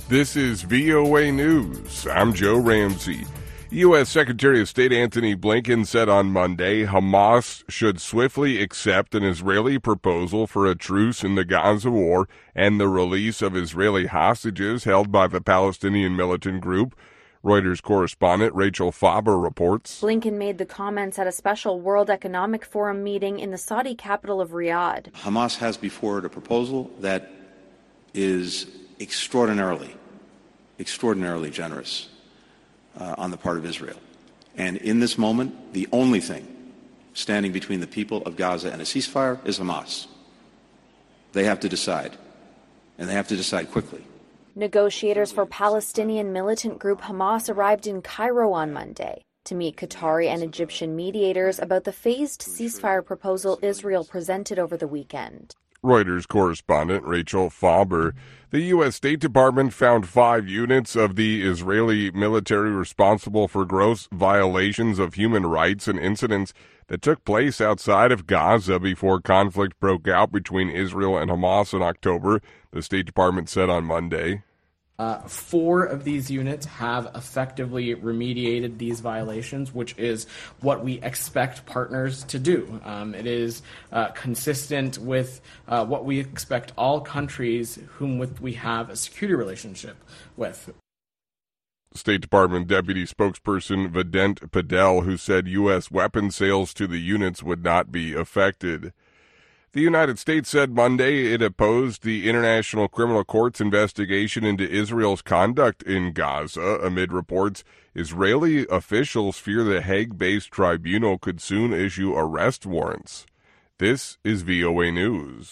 This is VOA News. I'm Joe Ramsey. U.S. Secretary of State Antony Blinken said on Monday Hamas should swiftly accept an Israeli proposal for a truce in the Gaza war and the release of Israeli hostages held by the Palestinian militant group. Reuters correspondent Rachel Faber reports. Blinken made the comments at a special World Economic Forum meeting in the Saudi capital of Riyadh. Hamas has before it a proposal that is extraordinarily generous on the part of Israel. And in this moment, the only thing standing between the people of Gaza and a ceasefire is Hamas. They have to decide, and they have to decide quickly. Negotiators for Palestinian militant group Hamas arrived in Cairo on Monday to meet Qatari and Egyptian mediators about the phased ceasefire proposal Israel presented over the weekend. Reuters correspondent Rachel Faber. The U.S. State Department found 5 units of the Israeli military responsible for gross violations of human rights and incidents that took place outside of Gaza before conflict broke out between Israel and Hamas in October, the State Department said on Monday. 4 of these units have effectively remediated these violations, which is what we expect partners to do. It is consistent with what we expect all countries whom we have a security relationship with. State Department Deputy Spokesperson Vedant Patel, who said U.S. weapon sales to the units would not be affected. The United States said Monday it opposed the International Criminal Court's investigation into Israel's conduct in Gaza amid reports Israeli officials fear the Hague-based tribunal could soon issue arrest warrants. This is VOA News.